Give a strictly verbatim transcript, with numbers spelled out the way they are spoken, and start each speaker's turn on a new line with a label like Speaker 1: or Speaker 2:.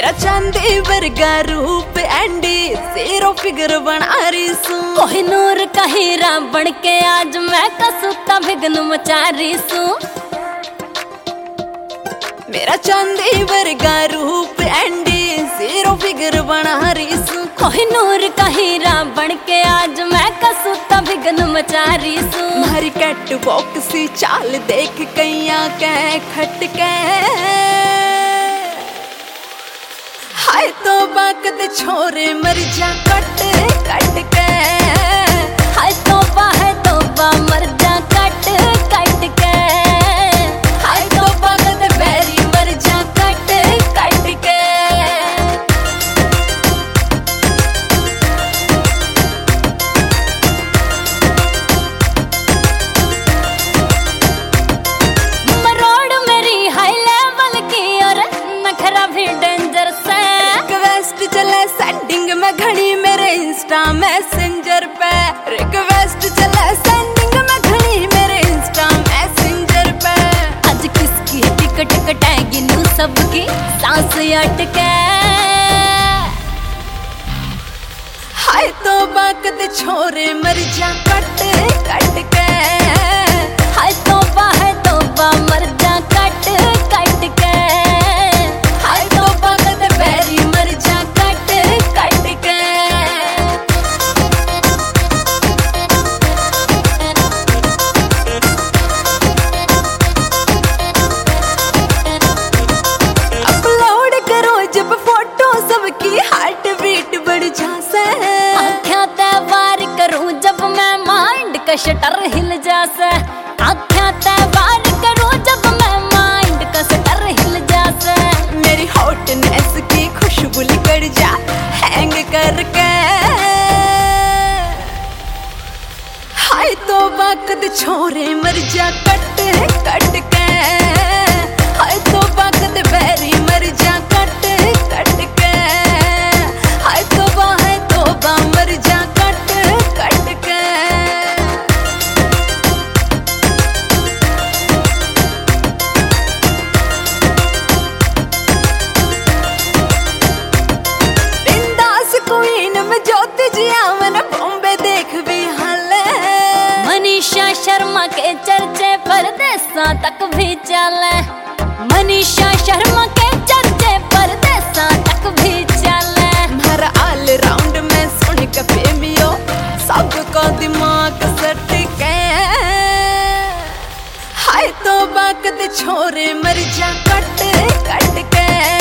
Speaker 1: मेरा चांदी वर्गा रूप एंडी जीरो फिगर बना रही सू।
Speaker 2: कोहिनूर का हीरा बन के आज मैं कसूता भिगन मचा रही सू।
Speaker 1: मेरा चांदी वर्गा रूप एंडी जीरो फिगर बना रही सू।
Speaker 2: कोहिनूर का हीरा बन के आज मैं कसूता भिगन मचा रही सू।
Speaker 1: मारी कैट वॉक सी चाल देख कैया के खटके हाय तो बाकत छोरे मर जा कट कट के।
Speaker 2: हाय तो बा है तो बा मर जा कट कट के।
Speaker 1: हाय तो बाकत बैरी मर जा कट कट के।
Speaker 2: मरोड़ मेरी हाई लेवल की और नखरा भी डेंजर से।
Speaker 1: रिक्वेस्ट चले सेंडिंग में घड़ी मेरे इंस्टा मैसेंजर पे। रिक्वेस्ट चले सेंडिंग में घड़ी मेरे इंस्टा मैसेंजर पे।
Speaker 2: आज किसकी टिकट कटाएगी नू सबकी सांस अटके।
Speaker 1: हाय तो बाकत छोरे मर जा कट कट के।
Speaker 2: हाय तो बा है तो बा मर जा कट कट के।
Speaker 1: हाय तो बाकत बैरी मर जा कट कट के। अपलोड करो जब फोटो सबकी हार्ट बीट बढ़ जासे।
Speaker 2: आँखें ते वार करूं जब मैं माइंड का शटर हिल जासे। आँखें ते वार करूं जब मैं माइंड का शटर हिल जासे।
Speaker 1: मेरी हॉटनेस की खुशबू निकल जा हैंग करके। हाय तो बाकत छोरे मर जा कट कट के। हाय तो बाकत बैरी मर जा कट कट के। हाय तो बा है तो बा मर जा कट कट के। बिंदास क्वीन में ज्योति जिया मन बॉम्बे देख भी हाले।
Speaker 2: मनीषा शर्मा के चर्चे परदेसा तक भी चले। मनीषा शर्मा के चर्चे परदेसा तक भी चले।
Speaker 1: मारा ऑल राउंड में सुन के प्रेमियो सबको दिमाग सट के। हाय तो बाकत छोरे मर जा कट कट के।